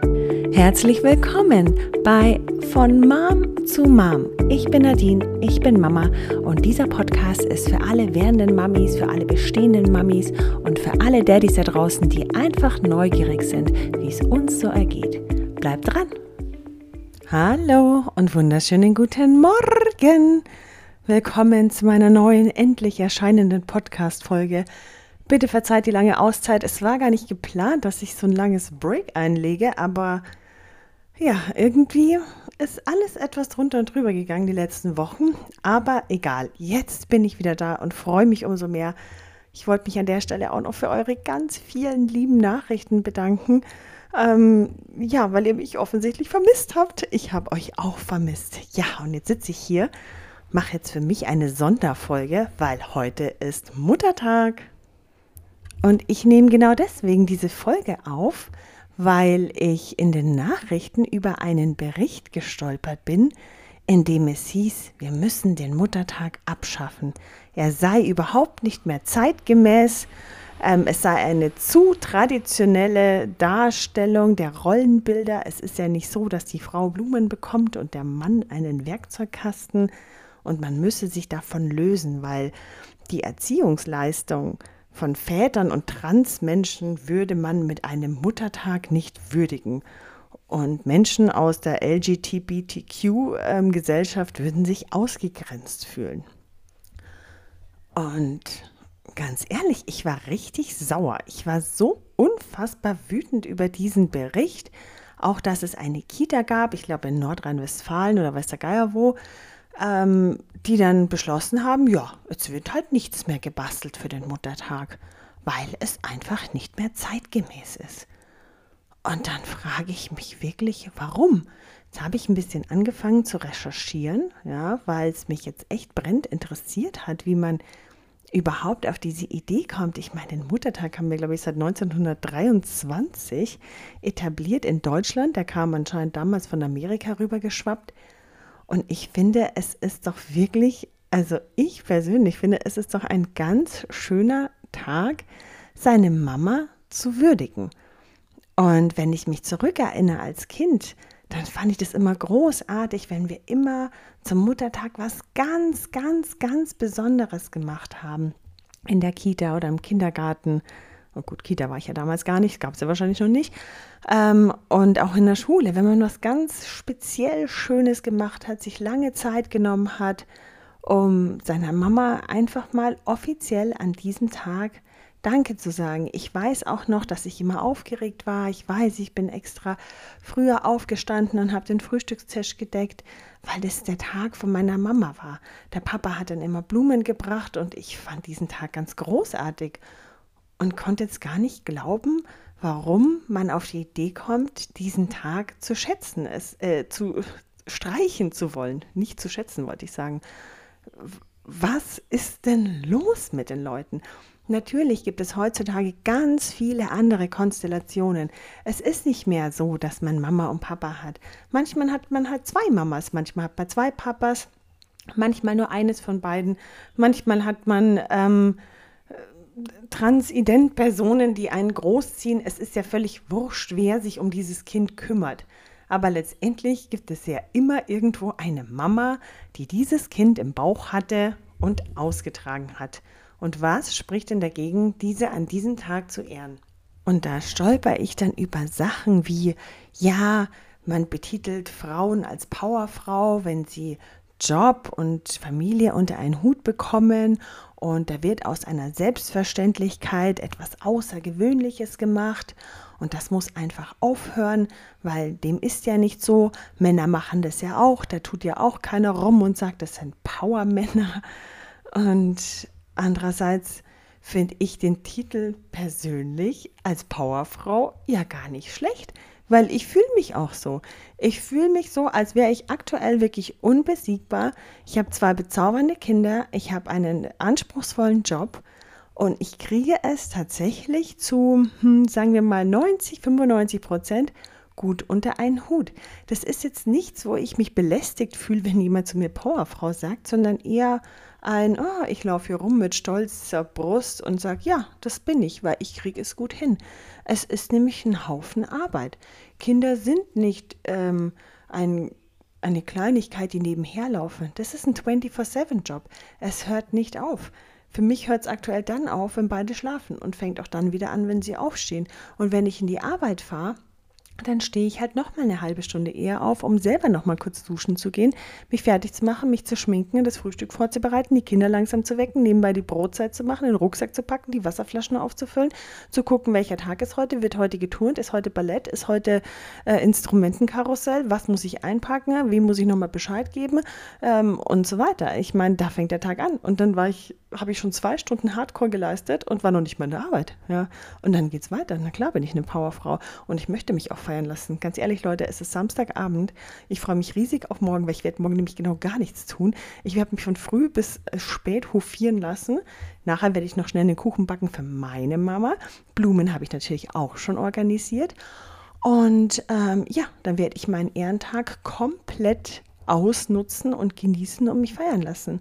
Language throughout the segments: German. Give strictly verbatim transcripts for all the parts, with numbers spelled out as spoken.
Herzlich willkommen bei Von Mom zu Mom. Ich bin Nadine, ich bin Mama und dieser Podcast ist für alle werdenden Mamis, für alle bestehenden Mamis und für alle Daddys da draußen, die einfach neugierig sind, wie es uns so ergeht. Bleibt dran! Hallo und wunderschönen guten Morgen! Willkommen zu meiner neuen, endlich erscheinenden Podcast-Folge. Bitte verzeiht die lange Auszeit. Es war gar nicht geplant, dass ich so ein langes Break einlege, aber ja, irgendwie ist alles etwas drunter und drüber gegangen die letzten Wochen. Aber egal, jetzt bin ich wieder da und freue mich umso mehr. Ich wollte mich an der Stelle auch noch für eure ganz vielen lieben Nachrichten bedanken. Ähm, ja, weil ihr mich offensichtlich vermisst habt. Ich habe euch auch vermisst. Ja, und jetzt sitze ich hier, mache jetzt für mich eine Sonderfolge, weil heute ist Muttertag. Und ich nehme genau deswegen diese Folge auf, weil ich in den Nachrichten über einen Bericht gestolpert bin, in dem es hieß, wir müssen den Muttertag abschaffen. Er sei überhaupt nicht mehr zeitgemäß, ähm, es sei eine zu traditionelle Darstellung der Rollenbilder. Es ist ja nicht so, dass die Frau Blumen bekommt und der Mann einen Werkzeugkasten und man müsse sich davon lösen, weil die Erziehungsleistung von Vätern und Transmenschen würde man mit einem Muttertag nicht würdigen. Und Menschen aus der L G B T Q-Gesellschaft würden sich ausgegrenzt fühlen. Und ganz ehrlich, ich war richtig sauer. Ich war so unfassbar wütend über diesen Bericht. Auch, dass es eine Kita gab, ich glaube in Nordrhein-Westfalen oder weiß der Geier wo, Ähm, die dann beschlossen haben, ja, jetzt wird halt nichts mehr gebastelt für den Muttertag, weil es einfach nicht mehr zeitgemäß ist. Und dann frage ich mich wirklich, warum? Jetzt habe ich ein bisschen angefangen zu recherchieren, ja, weil es mich jetzt echt brennend interessiert hat, wie man überhaupt auf diese Idee kommt. Ich meine, den Muttertag haben wir, glaube ich, seit neunzehnhundertdreiundzwanzig etabliert in Deutschland. Der kam anscheinend damals von Amerika rübergeschwappt. Und ich finde, es ist doch wirklich, also ich persönlich finde, es ist doch ein ganz schöner Tag, seine Mama zu würdigen. Und wenn ich mich zurückerinnere als Kind, dann fand ich das immer großartig, wenn wir immer zum Muttertag was ganz, ganz, ganz Besonderes gemacht haben. In der Kita oder im Kindergarten. Oh gut, Kita war ich ja damals gar nicht, gab es ja wahrscheinlich noch nicht. Ähm, und auch in der Schule, wenn man was ganz speziell Schönes gemacht hat, sich lange Zeit genommen hat, um seiner Mama einfach mal offiziell an diesem Tag Danke zu sagen. Ich weiß auch noch, dass ich immer aufgeregt war. Ich weiß, ich bin extra früher aufgestanden und habe den Frühstückstisch gedeckt, weil das der Tag von meiner Mama war. Der Papa hat dann immer Blumen gebracht und ich fand diesen Tag ganz großartig. Und konnte jetzt gar nicht glauben, warum man auf die Idee kommt, diesen Tag zu schätzen, es äh, zu streichen zu wollen. Nicht zu schätzen, wollte ich sagen. Was ist denn los mit den Leuten? Natürlich gibt es heutzutage ganz viele andere Konstellationen. Es ist nicht mehr so, dass man Mama und Papa hat. Manchmal hat man halt zwei Mamas, manchmal hat man zwei Papas, manchmal nur eines von beiden. Manchmal hat man Ähm, Transident-Personen, die einen großziehen. Es ist ja völlig wurscht, wer sich um dieses Kind kümmert. Aber letztendlich gibt es ja immer irgendwo eine Mama, die dieses Kind im Bauch hatte und ausgetragen hat. Und was spricht denn dagegen, diese an diesem Tag zu ehren? Und da stolper ich dann über Sachen wie, ja, man betitelt Frauen als Powerfrau, wenn sie Job und Familie unter einen Hut bekommen und da wird aus einer Selbstverständlichkeit etwas Außergewöhnliches gemacht und das muss einfach aufhören, weil dem ist ja nicht so. Männer machen das ja auch, da tut ja auch keiner rum und sagt, das sind Powermänner. Und andererseits finde ich den Titel persönlich als Powerfrau ja gar nicht schlecht. Weil ich fühle mich auch so. Ich fühle mich so, als wäre ich aktuell wirklich unbesiegbar. Ich habe zwei bezaubernde Kinder, ich habe einen anspruchsvollen Job und ich kriege es tatsächlich zu, hm, sagen wir mal, neunzig, fünfundneunzig Prozent gut unter einen Hut. Das ist jetzt nichts, wo ich mich belästigt fühle, wenn jemand zu mir Powerfrau sagt, sondern eher ein, oh, ich laufe hier rum mit stolzer Brust und sage, ja, das bin ich, weil ich kriege es gut hin. Es ist nämlich ein Haufen Arbeit. Kinder sind nicht ähm, ein, eine Kleinigkeit, die nebenher laufen. Das ist ein vierundzwanzig sieben Job. Es hört nicht auf. Für mich hört es aktuell dann auf, wenn beide schlafen und fängt auch dann wieder an, wenn sie aufstehen. Und wenn ich in die Arbeit fahre, dann stehe ich halt noch mal eine halbe Stunde eher auf, um selber noch mal kurz duschen zu gehen, mich fertig zu machen, mich zu schminken, das Frühstück vorzubereiten, die Kinder langsam zu wecken, nebenbei die Brotzeit zu machen, den Rucksack zu packen, die Wasserflaschen aufzufüllen, zu gucken, welcher Tag ist heute, wird heute geturnt, ist heute Ballett, ist heute äh, Instrumentenkarussell, was muss ich einpacken, wem muss ich noch mal Bescheid geben ähm, und so weiter. Ich meine, da fängt der Tag an und dann war ich, habe ich schon zwei Stunden Hardcore geleistet und war noch nicht mal in der Arbeit. Ja? Und dann geht's weiter. Na klar bin ich eine Powerfrau und ich möchte mich auch feiern lassen. Ganz ehrlich, Leute, es ist Samstagabend. Ich freue mich riesig auf morgen, weil ich werde morgen nämlich genau gar nichts tun. Ich werde mich von früh bis spät hofieren lassen. Nachher werde ich noch schnell einen Kuchen backen für meine Mama. Blumen habe ich natürlich auch schon organisiert. Und ähm, ja, dann werde ich meinen Ehrentag komplett ausnutzen und genießen und mich feiern lassen.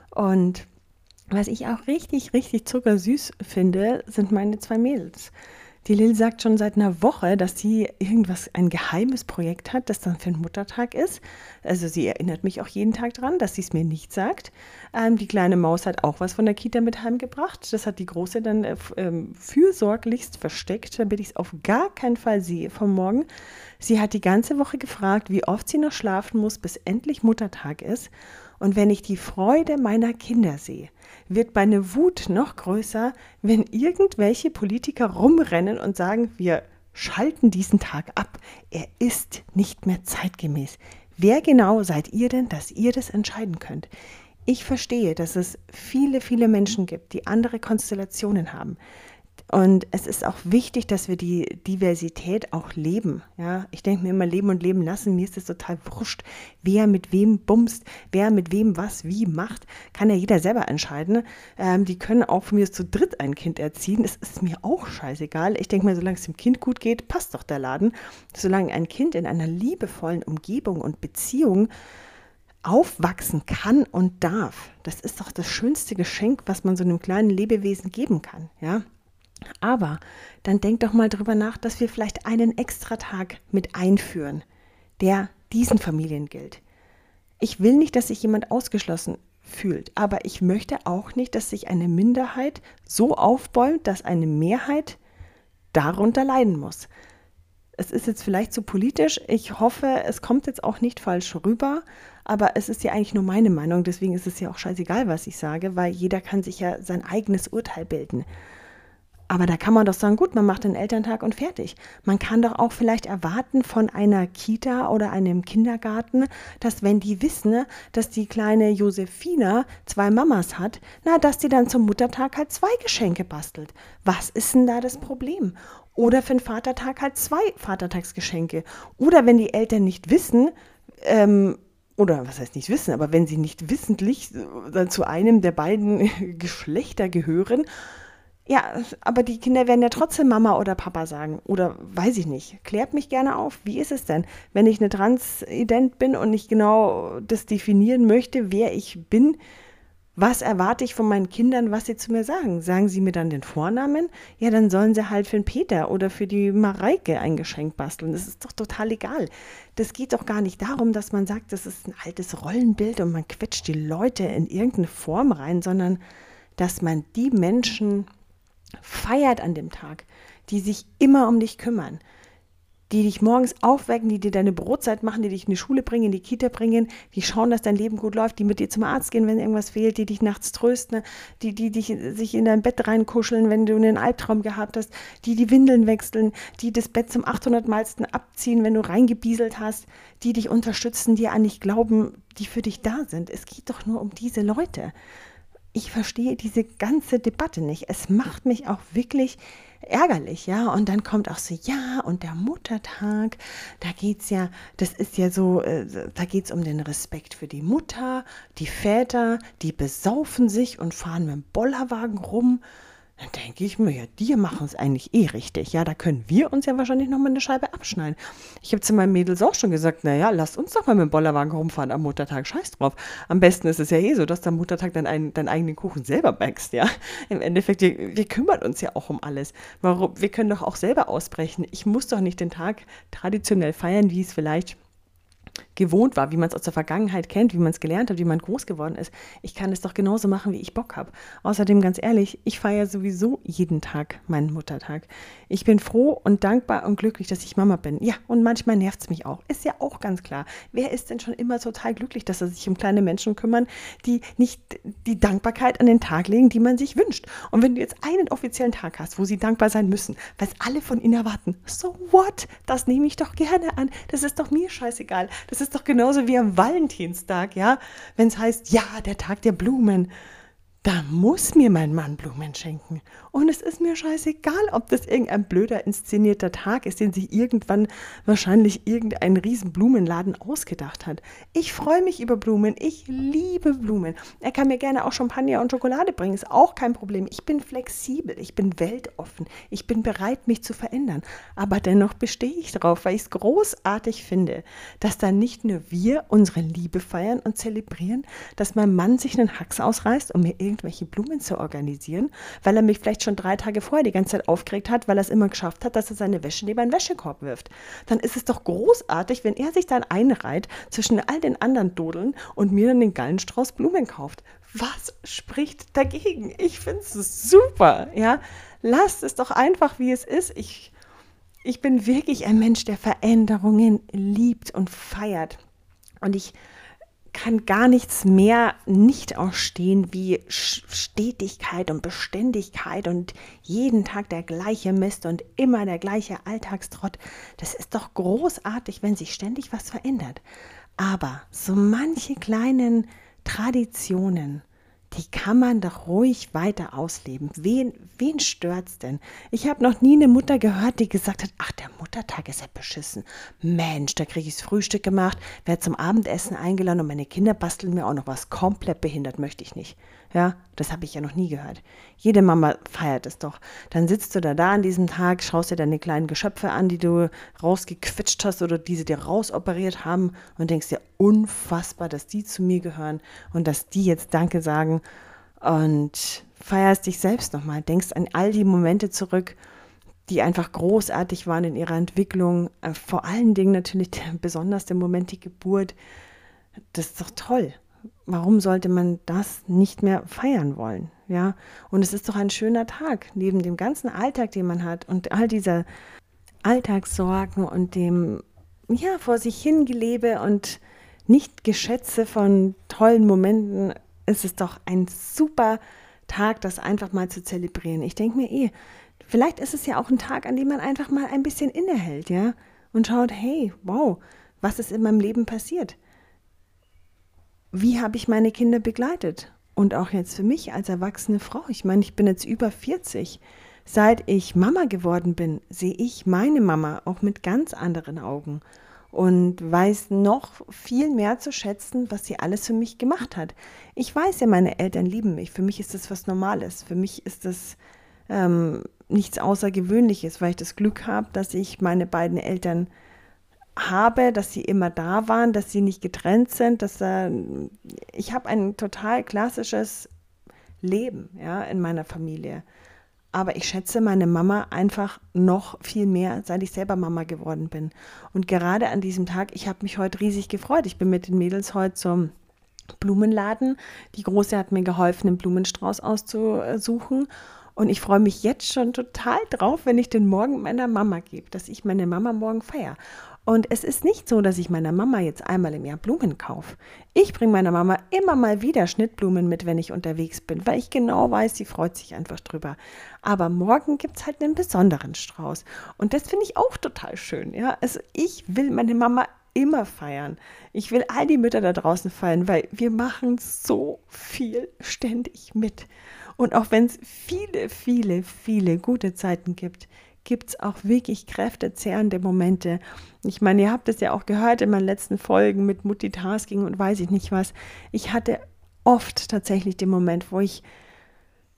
Und was ich auch richtig, richtig zuckersüß finde, sind meine zwei Mädels. Die Lil sagt schon seit einer Woche, dass sie irgendwas, ein geheimes Projekt hat, das dann für den Muttertag ist. Also sie erinnert mich auch jeden Tag dran, dass sie es mir nicht sagt. Ähm, die kleine Maus hat auch was von der Kita mit heimgebracht. Das hat die Große dann äh, ähm, fürsorglichst versteckt, damit ich es auf gar keinen Fall sehe vom Morgen. Sie hat die ganze Woche gefragt, wie oft sie noch schlafen muss, bis endlich Muttertag ist. Und wenn ich die Freude meiner Kinder sehe, wird meine Wut noch größer, wenn irgendwelche Politiker rumrennen und sagen, wir schalten diesen Tag ab. Er ist nicht mehr zeitgemäß. Wer genau seid ihr denn, dass ihr das entscheiden könnt? Ich verstehe, dass es viele, viele Menschen gibt, die andere Konstellationen haben. Und es ist auch wichtig, dass wir die Diversität auch leben. Ja? Ich denke mir immer, leben und leben lassen. Mir ist es total wurscht, wer mit wem bumst, wer mit wem was wie macht. Kann ja jeder selber entscheiden. Ähm, die können auch von mir zu dritt ein Kind erziehen. Das ist mir auch scheißegal. Ich denke mir, solange es dem Kind gut geht, passt doch der Laden. Solange ein Kind in einer liebevollen Umgebung und Beziehung aufwachsen kann und darf, das ist doch das schönste Geschenk, was man so einem kleinen Lebewesen geben kann. Ja? Aber dann denk doch mal drüber nach, dass wir vielleicht einen Extratag mit einführen, der diesen Familien gilt. Ich will nicht, dass sich jemand ausgeschlossen fühlt, aber ich möchte auch nicht, dass sich eine Minderheit so aufbäumt, dass eine Mehrheit darunter leiden muss. Es ist jetzt vielleicht zu politisch, ich hoffe, es kommt jetzt auch nicht falsch rüber, aber es ist ja eigentlich nur meine Meinung, deswegen ist es ja auch scheißegal, was ich sage, weil jeder kann sich ja sein eigenes Urteil bilden. Aber da kann man doch sagen, gut, man macht den Elterntag und fertig. Man kann doch auch vielleicht erwarten von einer Kita oder einem Kindergarten, dass wenn die wissen, dass die kleine Josefina zwei Mamas hat, na, dass die dann zum Muttertag halt zwei Geschenke bastelt. Was ist denn da das Problem? Oder für den Vatertag halt zwei Vatertagsgeschenke. Oder wenn die Eltern nicht wissen, ähm, oder was heißt nicht wissen, aber wenn sie nicht wissentlich äh, zu einem der beiden Geschlechter gehören, ja, aber die Kinder werden ja trotzdem Mama oder Papa sagen. Oder weiß ich nicht. Klärt mich gerne auf. Wie ist es denn, wenn ich eine Transident bin und nicht genau das definieren möchte, wer ich bin? Was erwarte ich von meinen Kindern, was sie zu mir sagen? Sagen sie mir dann den Vornamen? Ja, dann sollen sie halt für den Peter oder für die Mareike ein Geschenk basteln. Das ist doch total egal. Das geht doch gar nicht darum, dass man sagt, das ist ein altes Rollenbild und man quetscht die Leute in irgendeine Form rein, sondern dass man die Menschen feiert an dem Tag, die sich immer um dich kümmern, die dich morgens aufwecken, die dir deine Brotzeit machen, die dich in die Schule bringen, in die Kita bringen, die schauen, dass dein Leben gut läuft, die mit dir zum Arzt gehen, wenn irgendwas fehlt, die dich nachts trösten, die, die dich sich in dein Bett reinkuscheln, wenn du einen Albtraum gehabt hast, die die Windeln wechseln, die das Bett zum achthundertmalsten abziehen, wenn du reingebieselt hast, die dich unterstützen, die an dich glauben, die für dich da sind. Es geht doch nur um diese Leute. Ich verstehe diese ganze Debatte nicht. Es macht mich auch wirklich ärgerlich, ja. Und dann kommt auch so, ja, und der Muttertag, da geht's ja, das ist ja so, äh, da geht's um den Respekt für die Mutter, die Väter, die besaufen sich und fahren mit dem Bollerwagen rum. Dann denke ich mir, ja, die machen es eigentlich eh richtig. Ja, da können wir uns ja wahrscheinlich noch mal eine Scheibe abschneiden. Ich habe zu meinen Mädels auch schon gesagt, naja, lasst uns doch mal mit dem Bollerwagen rumfahren am Muttertag. Scheiß drauf. Am besten ist es ja eh so, dass du am Muttertag deinen, ein- deinen eigenen Kuchen selber backst, ja. Im Endeffekt, wir, wir kümmern uns ja auch um alles. Warum, wir können doch auch selber ausbrechen. Ich muss doch nicht den Tag traditionell feiern, wie es vielleicht gewohnt war, wie man es aus der Vergangenheit kennt, wie man es gelernt hat, wie man groß geworden ist. Ich kann es doch genauso machen, wie ich Bock habe. Außerdem, ganz ehrlich, ich feiere sowieso jeden Tag meinen Muttertag. Ich bin froh und dankbar und glücklich, dass ich Mama bin. Ja, und manchmal nervt es mich auch. Ist ja auch ganz klar. Wer ist denn schon immer total glücklich, dass er sich um kleine Menschen kümmern, die nicht die Dankbarkeit an den Tag legen, die man sich wünscht? Und wenn du jetzt einen offiziellen Tag hast, wo sie dankbar sein müssen, weil es alle von ihnen erwarten, so what? Das nehme ich doch gerne an. Das ist doch mir scheißegal. Das ist doch genauso wie am Valentinstag, ja? Wenn es heißt, ja, der Tag der Blumen. Da muss mir mein Mann Blumen schenken. Und es ist mir scheißegal, ob das irgendein blöder inszenierter Tag ist, den sich irgendwann wahrscheinlich irgendein riesen Blumenladen ausgedacht hat. Ich freue mich über Blumen. Ich liebe Blumen. Er kann mir gerne auch Champagner und Schokolade bringen. Ist auch kein Problem. Ich bin flexibel. Ich bin weltoffen. Ich bin bereit, mich zu verändern. Aber dennoch bestehe ich drauf, weil ich es großartig finde, dass dann nicht nur wir unsere Liebe feiern und zelebrieren, dass mein Mann sich einen Hax ausreißt, um mir irgendwelche Blumen zu organisieren, weil er mich vielleicht schon drei Tage vorher die ganze Zeit aufgeregt hat, weil er es immer geschafft hat, dass er seine Wäsche neben einen Wäschekorb wirft. Dann ist es doch großartig, wenn er sich dann einreiht zwischen all den anderen Dodeln und mir dann den Gallenstrauß Blumen kauft. Was spricht dagegen? Ich finde es super, ja. Lasst es doch einfach, wie es ist. Ich, ich bin wirklich ein Mensch, der Veränderungen liebt und feiert. Und ich kann gar nichts mehr nicht ausstehen wie Stetigkeit und Beständigkeit und jeden Tag der gleiche Mist und immer der gleiche Alltagstrott. Das ist doch großartig, wenn sich ständig was verändert. Aber so manche kleinen Traditionen, die kann man doch ruhig weiter ausleben. Wen, wen stört's denn? Ich habe noch nie eine Mutter gehört, die gesagt hat, ach, der Muttertag ist ja beschissen. Mensch, da kriege ich das Frühstück gemacht, werde zum Abendessen eingeladen und meine Kinder basteln mir auch noch was. Komplett behindert möchte ich nicht. Ja, das habe ich ja noch nie gehört. Jede Mama feiert es doch. Dann sitzt du da da an diesem Tag, schaust dir deine kleinen Geschöpfe an, die du rausgequetscht hast oder die sie dir rausoperiert haben und denkst dir, unfassbar, dass die zu mir gehören und dass die jetzt Danke sagen und feierst dich selbst nochmal, denkst an all die Momente zurück, die einfach großartig waren in ihrer Entwicklung. Vor allen Dingen natürlich der, besonders der Moment, die Geburt. Das ist doch toll. Warum sollte man das nicht mehr feiern wollen? Ja, und es ist doch ein schöner Tag, neben dem ganzen Alltag, den man hat und all dieser Alltagssorgen und dem, ja, vor sich hingelebe und nicht Geschätze von tollen Momenten, ist es doch ein super Tag, das einfach mal zu zelebrieren. Ich denke mir eh, vielleicht ist es ja auch ein Tag, an dem man einfach mal ein bisschen innehält, ja, und schaut, hey, wow, was ist in meinem Leben passiert? Wie habe ich meine Kinder begleitet? Und auch jetzt für mich als erwachsene Frau. Ich meine, ich bin jetzt über vierzig. Seit ich Mama geworden bin, sehe ich meine Mama auch mit ganz anderen Augen und weiß noch viel mehr zu schätzen, was sie alles für mich gemacht hat. Ich weiß ja, meine Eltern lieben mich. Für mich ist das was Normales. Für mich ist das ähm, nichts Außergewöhnliches, weil ich das Glück habe, dass ich meine beiden Eltern habe, dass sie immer da waren, dass sie nicht getrennt sind, dass äh, ich habe ein total klassisches Leben, ja, in meiner Familie. Aber ich schätze meine Mama einfach noch viel mehr, seit ich selber Mama geworden bin. Und gerade an diesem Tag, ich habe mich heute riesig gefreut. Ich bin mit den Mädels heute zum Blumenladen. Die Große hat mir geholfen, einen Blumenstrauß auszusuchen. Und ich freue mich jetzt schon total drauf, wenn ich den morgen meiner Mama gebe, dass ich meine Mama morgen feiere. Und es ist nicht so, dass ich meiner Mama jetzt einmal im Jahr Blumen kaufe. Ich bringe meiner Mama immer mal wieder Schnittblumen mit, wenn ich unterwegs bin, weil ich genau weiß, sie freut sich einfach drüber. Aber morgen gibt es halt einen besonderen Strauß. Und das finde ich auch total schön. Ja? Also ich will meine Mama immer feiern. Ich will all die Mütter da draußen feiern, weil wir machen so viel ständig mit. Und auch wenn es viele, viele, viele gute Zeiten gibt, gibt es auch wirklich kräftezehrende Momente. Ich meine, ihr habt es ja auch gehört in meinen letzten Folgen mit Multitasking und weiß ich nicht was. Ich hatte oft tatsächlich den Moment, wo ich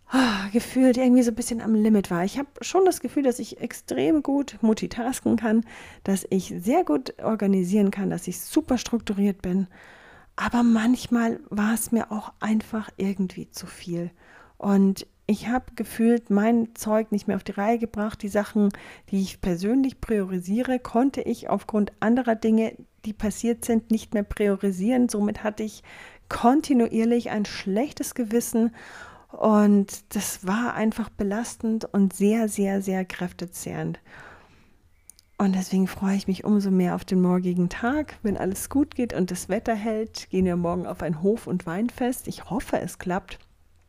ah, gefühlt irgendwie so ein bisschen am Limit war. Ich habe schon das Gefühl, dass ich extrem gut multitasken kann, dass ich sehr gut organisieren kann, dass ich super strukturiert bin. Aber manchmal war es mir auch einfach irgendwie zu viel. Und ich habe gefühlt mein Zeug nicht mehr auf die Reihe gebracht. Die Sachen, die ich persönlich priorisiere, konnte ich aufgrund anderer Dinge, die passiert sind, nicht mehr priorisieren. Somit hatte ich kontinuierlich ein schlechtes Gewissen und das war einfach belastend und sehr, sehr, sehr kräftezehrend. Und deswegen freue ich mich umso mehr auf den morgigen Tag. Wenn alles gut geht und das Wetter hält, gehen wir morgen auf ein Hof- und Weinfest. Ich hoffe, es klappt.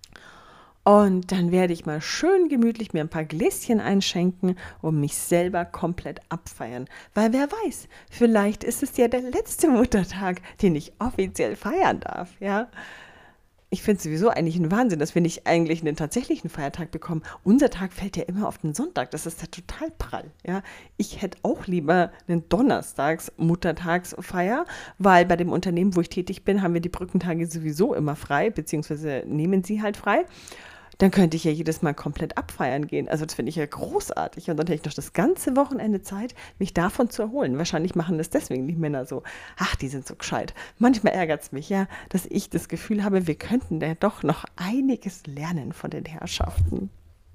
Und dann werde ich mal schön gemütlich mir ein paar Gläschen einschenken und mich selber komplett abfeiern. Weil wer weiß, vielleicht ist es ja der letzte Muttertag, den ich offiziell feiern darf, ja. Ich finde es sowieso eigentlich ein Wahnsinn, dass wir nicht eigentlich einen tatsächlichen Feiertag bekommen. Unser Tag fällt ja immer auf den Sonntag. Das ist ja total prall. Ja? Ich hätte auch lieber einen Donnerstags-Muttertagsfeier, weil bei dem Unternehmen, wo ich tätig bin, haben wir die Brückentage sowieso immer frei, beziehungsweise nehmen sie halt frei. Dann könnte ich ja jedes Mal komplett abfeiern gehen. Also das finde ich ja großartig. Und dann hätte ich noch das ganze Wochenende Zeit, mich davon zu erholen. Wahrscheinlich machen das deswegen die Männer so. Ach, die sind so gescheit. Manchmal ärgert es mich ja, dass ich das Gefühl habe, wir könnten da doch noch einiges lernen von den Herrschaften.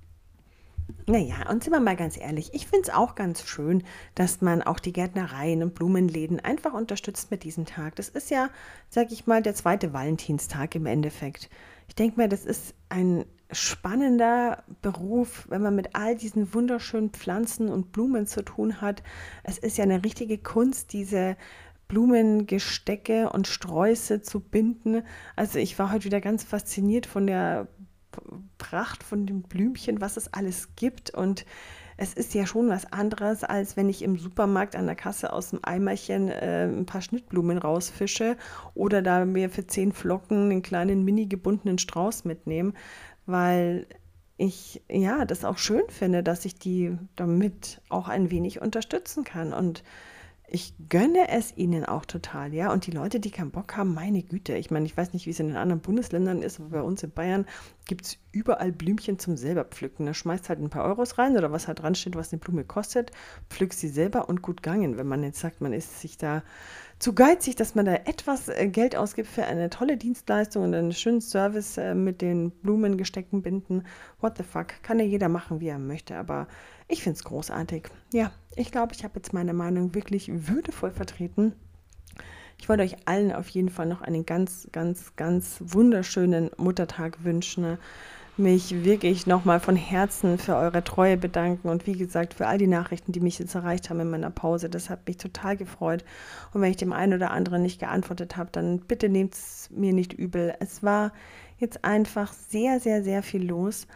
Naja, und sind wir mal ganz ehrlich, ich finde es auch ganz schön, dass man auch die Gärtnereien und Blumenläden einfach unterstützt mit diesem Tag. Das ist ja, sag ich mal, der zweite Valentinstag im Endeffekt. Ich denke mir, das ist ein spannender Beruf, wenn man mit all diesen wunderschönen Pflanzen und Blumen zu tun hat. Es ist ja eine richtige Kunst, diese Blumengestecke und Sträuße zu binden. Also ich war heute wieder ganz fasziniert von der Pracht von den Blümchen, was es alles gibt. Und es ist ja schon was anderes, als wenn ich im Supermarkt an der Kasse aus dem Eimerchen äh, ein paar Schnittblumen rausfische oder da mir für zehn Flocken einen kleinen mini gebundenen Strauß mitnehme, weil ich ja das auch schön finde, dass ich die damit auch ein wenig unterstützen kann. Und ich gönne es ihnen auch total, ja. Und die Leute, die keinen Bock haben, meine Güte. Ich meine, ich weiß nicht, wie es in den anderen Bundesländern ist, aber bei uns in Bayern gibt es überall Blümchen zum selber pflücken. Da schmeißt halt ein paar Euros rein oder was halt dran steht, was eine Blume kostet, pflückst sie selber und gut gangen. Wenn man jetzt sagt, man ist sich da zu geizig, dass man da etwas äh, Geld ausgibt für eine tolle Dienstleistung und einen schönen Service äh, mit den Blumengestecken binden. What the fuck? Kann ja jeder machen, wie er möchte, aber ich finde es großartig. Ja, ich glaube, ich habe jetzt meine Meinung wirklich würdevoll vertreten. Ich wollte euch allen auf jeden Fall noch einen ganz, ganz, ganz wunderschönen Muttertag wünschen. Mich wirklich nochmal von Herzen für eure Treue bedanken und wie gesagt für all die Nachrichten, die mich jetzt erreicht haben in meiner Pause. Das hat mich total gefreut. Und wenn ich dem einen oder anderen nicht geantwortet habe, dann bitte nehmt es mir nicht übel. Es war jetzt einfach sehr, sehr, sehr viel los.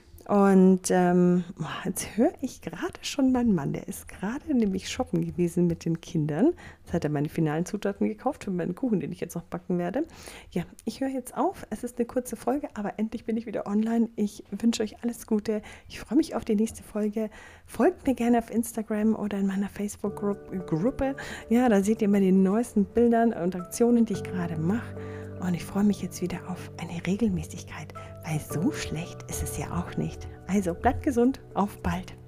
Und ähm, jetzt höre ich gerade schon meinen Mann, der ist gerade nämlich shoppen gewesen mit den Kindern. Jetzt hat er meine finalen Zutaten gekauft für meinen Kuchen, den ich jetzt noch backen werde. Ja, ich höre jetzt auf. Es ist eine kurze Folge, aber endlich bin ich wieder online. Ich wünsche euch alles Gute. Ich freue mich auf die nächste Folge. Folgt mir gerne auf Instagram oder in meiner Facebook-Gruppe. Ja, da seht ihr immer die neuesten Bilder und Aktionen, die ich gerade mache. Und ich freue mich jetzt wieder auf eine Regelmäßigkeit, weil so schlecht ist es ja auch nicht. Also bleibt gesund, auf bald.